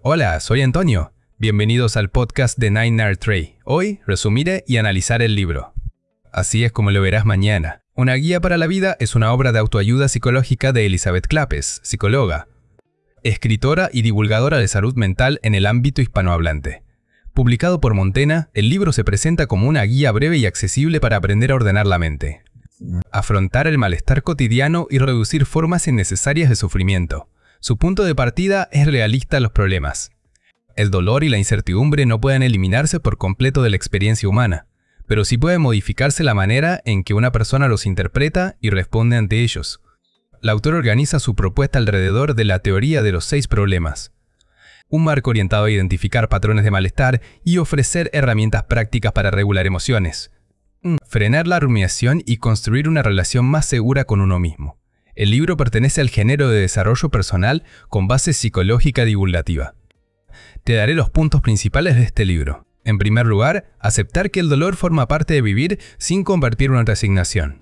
Hola, soy Antonio. Bienvenidos al podcast de Nine Nerd Trey. Hoy resumiré y analizaré el libro. Así es como lo verás mañana. Una guía para la vida es una obra de autoayuda psicológica de Elizabeth Clappes, psicóloga, escritora y divulgadora de salud mental en el ámbito hispanohablante. Publicado por Montena, el libro se presenta como una guía breve y accesible para aprender a ordenar la mente, afrontar el malestar cotidiano y reducir formas innecesarias de sufrimiento. Su punto de partida es realista a los problemas. El dolor y la incertidumbre no pueden eliminarse por completo de la experiencia humana, pero sí puede modificarse la manera en que una persona los interpreta y responde ante ellos. La autora organiza su propuesta alrededor de la teoría de los 6 problemas, un marco orientado a identificar patrones de malestar y ofrecer herramientas prácticas para regular emociones, frenar la rumiación y construir una relación más segura con uno mismo. El libro pertenece al género de desarrollo personal con base psicológica divulgativa. Te daré los puntos principales de este libro. En primer lugar, aceptar que el dolor forma parte de vivir sin convertirlo en resignación.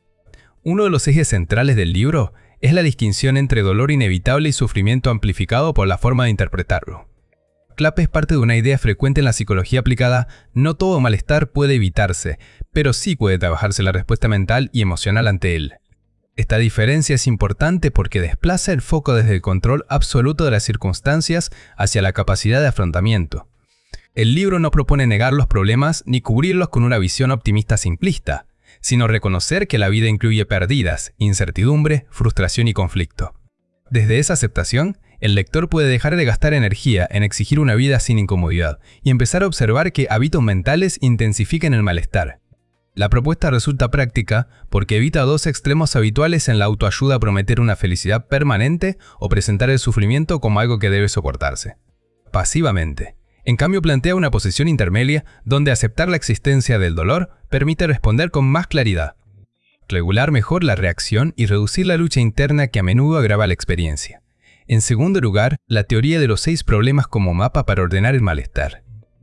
Uno de los ejes centrales del libro es la distinción entre dolor inevitable y sufrimiento amplificado por la forma de interpretarlo. Clappes parte de una idea frecuente en la psicología aplicada: no todo malestar puede evitarse, pero sí puede trabajarse la respuesta mental y emocional ante él. Esta diferencia es importante porque desplaza el foco desde el control absoluto de las circunstancias hacia la capacidad de afrontamiento. El libro no propone negar los problemas ni cubrirlos con una visión optimista simplista, sino reconocer que la vida incluye pérdidas, incertidumbre, frustración y conflicto. Desde esa aceptación, el lector puede dejar de gastar energía en exigir una vida sin incomodidad y empezar a observar que hábitos mentales intensifican el malestar. La propuesta resulta práctica porque evita 2 extremos habituales en la autoayuda: prometer una felicidad permanente o presentar el sufrimiento como algo que debe soportarse pasivamente. En cambio, plantea una posición intermedia donde aceptar la existencia del dolor permite responder con más claridad, regular mejor la reacción y reducir la lucha interna que a menudo agrava la experiencia. En segundo lugar, la teoría de los 6 problemas como mapa para ordenar el malestar.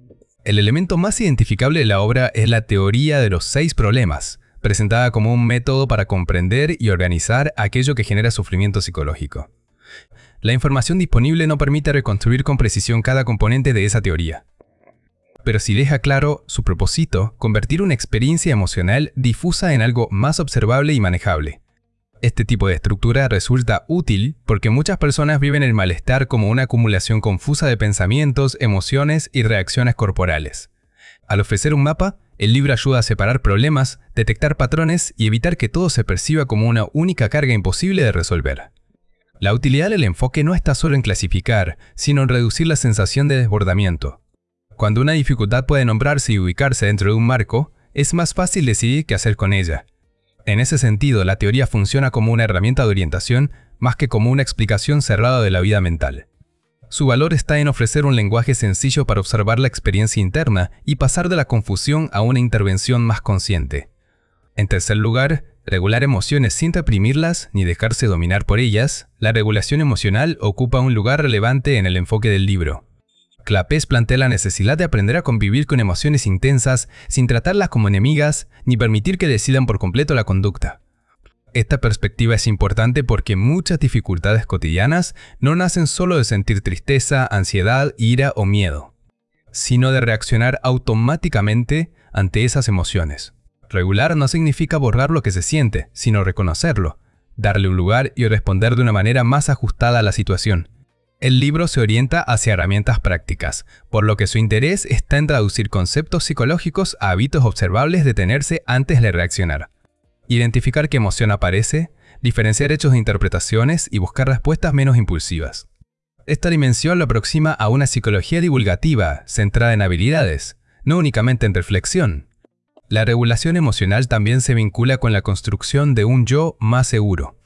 El elemento más identificable de la obra es la teoría de los 6 problemas, presentada como un método para comprender y organizar aquello que genera sufrimiento psicológico. La información disponible no permite reconstruir con precisión cada componente de esa teoría, pero sí deja claro su propósito: convertir una experiencia emocional difusa en algo más observable y manejable. Este tipo de estructura resulta útil porque muchas personas viven el malestar como una acumulación confusa de pensamientos, emociones y reacciones corporales. Al ofrecer un mapa, el libro ayuda a separar problemas, detectar patrones y evitar que todo se perciba como una única carga imposible de resolver. La utilidad del enfoque no está solo en clasificar, sino en reducir la sensación de desbordamiento. Cuando una dificultad puede nombrarse y ubicarse dentro de un marco, es más fácil decidir qué hacer con ella. En ese sentido, la teoría funciona como una herramienta de orientación más que como una explicación cerrada de la vida mental. Su valor está en ofrecer un lenguaje sencillo para observar la experiencia interna y pasar de la confusión a una intervención más consciente. En tercer lugar, regular emociones sin reprimirlas ni dejarse dominar por ellas. La regulación emocional ocupa un lugar relevante en el enfoque del libro. Clappes plantea la necesidad de aprender a convivir con emociones intensas sin tratarlas como enemigas ni permitir que decidan por completo la conducta. Esta perspectiva es importante porque muchas dificultades cotidianas no nacen solo de sentir tristeza, ansiedad, ira o miedo, sino de reaccionar automáticamente ante esas emociones. Regular no significa borrar lo que se siente, sino reconocerlo, darle un lugar y responder de una manera más ajustada a la situación. El libro se orienta hacia herramientas prácticas, por lo que su interés está en traducir conceptos psicológicos a hábitos observables de detenerse antes de reaccionar, identificar qué emoción aparece, diferenciar hechos de interpretaciones y buscar respuestas menos impulsivas. Esta dimensión lo aproxima a una psicología divulgativa centrada en habilidades, no únicamente en reflexión. La regulación emocional también se vincula con la construcción de un yo más seguro,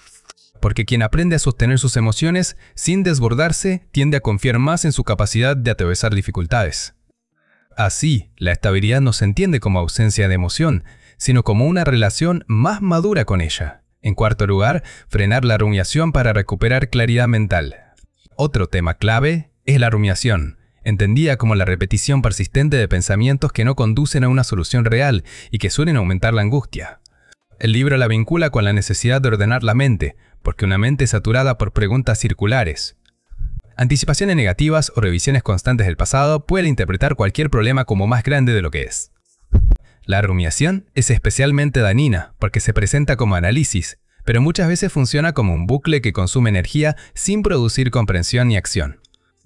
porque quien aprende a sostener sus emociones sin desbordarse tiende a confiar más en su capacidad de atravesar dificultades. Así, la estabilidad no se entiende como ausencia de emoción, sino como una relación más madura con ella. En cuarto lugar, frenar la rumiación para recuperar claridad mental. Otro tema clave es la rumiación, entendida como la repetición persistente de pensamientos que no conducen a una solución real y que suelen aumentar la angustia. El libro la vincula con la necesidad de ordenar la mente, porque una mente saturada por preguntas circulares, Anticipaciones negativas o revisiones constantes del pasado pueden interpretar cualquier problema como más grande de lo que es. La rumiación es especialmente dañina porque se presenta como análisis, pero muchas veces funciona como un bucle que consume energía sin producir comprensión ni acción.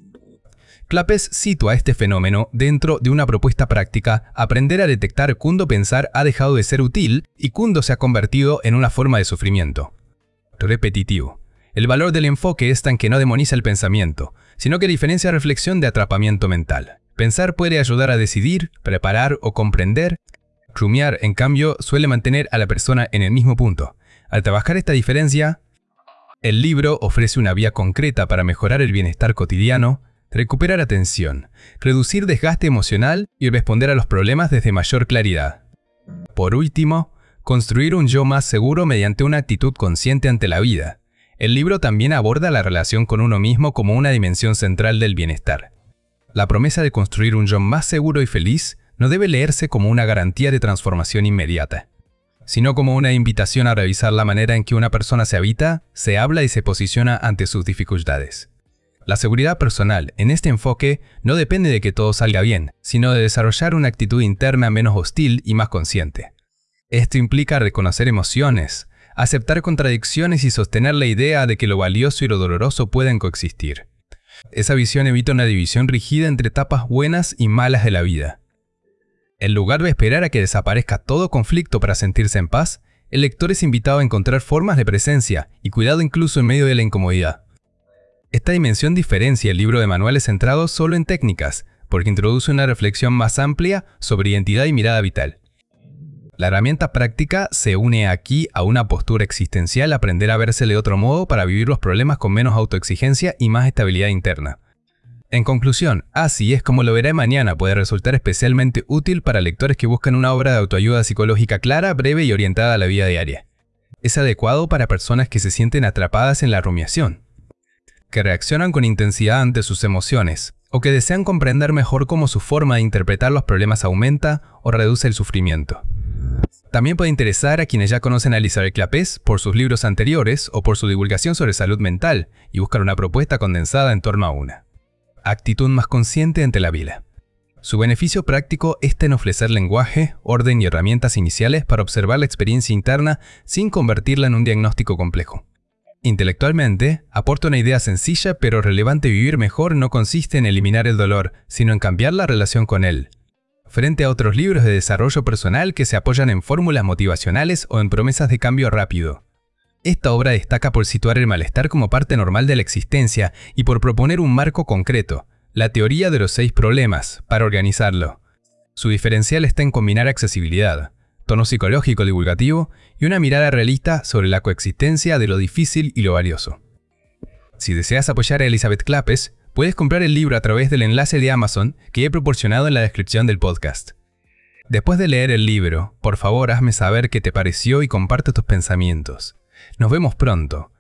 Clapes sitúa este fenómeno dentro de una propuesta práctica: aprender a detectar cuándo pensar ha dejado de ser útil y cuándo se ha convertido en una forma de sufrimiento. Repetitivo. El valor del enfoque es tan que no demoniza el pensamiento, sino que diferencia reflexión de atrapamiento mental. Pensar puede ayudar a decidir, preparar o comprender. Rumiar, en cambio, suele mantener a la persona en el mismo punto. Al trabajar esta diferencia, el libro ofrece una vía concreta para mejorar el bienestar cotidiano, recuperar atención, reducir desgaste emocional y responder a los problemas desde mayor claridad. Por último, construir un yo más seguro mediante una actitud consciente ante la vida. El libro también aborda la relación con uno mismo como una dimensión central del bienestar. La promesa de construir un yo más seguro y feliz no debe leerse como una garantía de transformación inmediata, sino como una invitación a revisar la manera en que una persona se habita, se habla y se posiciona ante sus dificultades. La seguridad personal, en este enfoque, no depende de que todo salga bien, sino de desarrollar una actitud interna menos hostil y más consciente. Esto implica reconocer emociones, aceptar contradicciones y sostener la idea de que lo valioso y lo doloroso pueden coexistir. Esa visión evita una división rígida entre etapas buenas y malas de la vida. En lugar de esperar a que desaparezca todo conflicto para sentirse en paz, el lector es invitado a encontrar formas de presencia y cuidado incluso en medio de la incomodidad. Esta dimensión diferencia el libro de manuales centrados solo en técnicas, porque introduce una reflexión más amplia sobre identidad y mirada vital. La herramienta práctica se une aquí a una postura existencial: aprender a verse de otro modo para vivir los problemas con menos autoexigencia y más estabilidad interna. En conclusión, Así es como lo veré mañana puede resultar especialmente útil para lectores que buscan una obra de autoayuda psicológica clara, breve y orientada a la vida diaria. Es adecuado para personas que se sienten atrapadas en la rumiación, que reaccionan con intensidad ante sus emociones, o que desean comprender mejor cómo su forma de interpretar los problemas aumenta o reduce el sufrimiento. También puede interesar a quienes ya conocen a Elizabeth Clapes por sus libros anteriores o por su divulgación sobre salud mental y buscar una propuesta condensada en torno a una actitud más consciente ante la vida. Su beneficio práctico está en ofrecer lenguaje, orden y herramientas iniciales para observar la experiencia interna sin convertirla en un diagnóstico complejo. Intelectualmente, aporta una idea sencilla pero relevante: vivir mejor no consiste en eliminar el dolor, sino en cambiar la relación con él. Frente a otros libros de desarrollo personal que se apoyan en fórmulas motivacionales o en promesas de cambio rápido, esta obra destaca por situar el malestar como parte normal de la existencia y por proponer un marco concreto, la teoría de los 6 problemas, para organizarlo. Su diferencial está en combinar accesibilidad, tono psicológico divulgativo y una mirada realista sobre la coexistencia de lo difícil y lo valioso. Si deseas apoyar a Elizabeth Clapes, puedes comprar el libro a través del enlace de Amazon que he proporcionado en la descripción del podcast. Después de leer el libro, por favor hazme saber qué te pareció y comparte tus pensamientos. Nos vemos pronto.